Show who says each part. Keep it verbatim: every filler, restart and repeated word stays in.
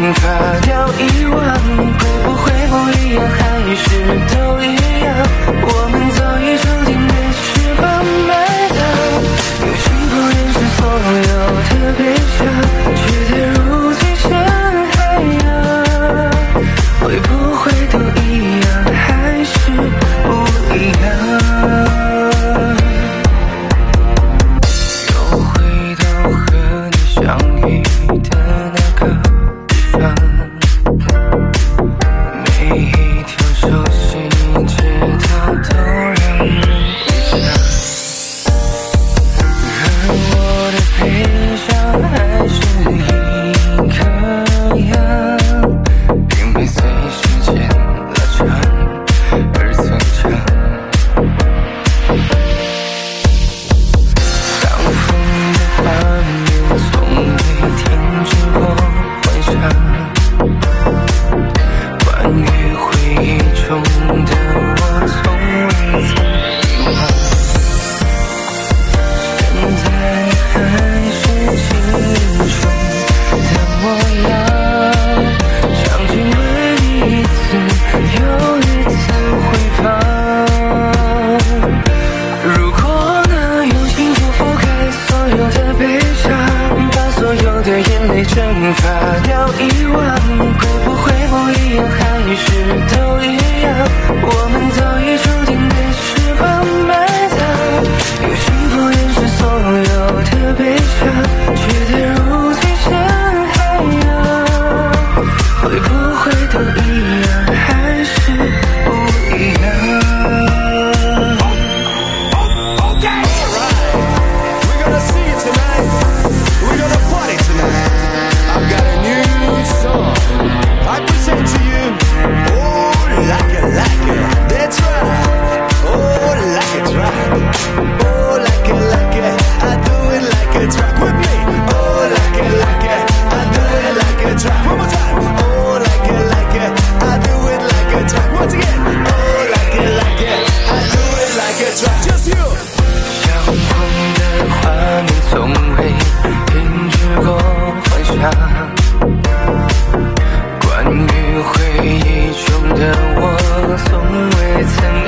Speaker 1: 发掉遗忘，会不会不一样，还是都一样？我们早已注定被时光埋葬，有幸福认识所有的悲伤，却跌入最深海洋。会不会都一样，还是不一样？又回到和你相遇的那个地方，每一条熟悉街道都让人悲伤，而我的悲伤还是一颗牙，并没随时间拉长而增长。当风的画面从未停止过幻想，关于回忆中的我从未曾遗忘。现在你还是青春的模样，想去为你一次又一次回放。如果能用幸福覆盖所有的悲伤，把所有的眼泪蒸发掉遗忘，会不会不一样，还是都一样？我们早已注定被时光埋葬，有幸福认识所有的悲伤，却跌入最深海洋。会不会都一样，还是不一样
Speaker 2: ？Okay, alright. We're gonna see you tonight. We're gonna party tonight. I've got a new song I present to you. Oh, like it, like it. That's right. Oh, like it, right. Oh, like it, like it. I do it like a track with me. Oh, like it, like it. I do it like a track. One more time. Oh, like it, like it. I do it like a track. Once again. Oh, like it, like it. I do it like a track. Just you.
Speaker 1: 相同的画面从未停止过幻想，关于回忆中的我从未曾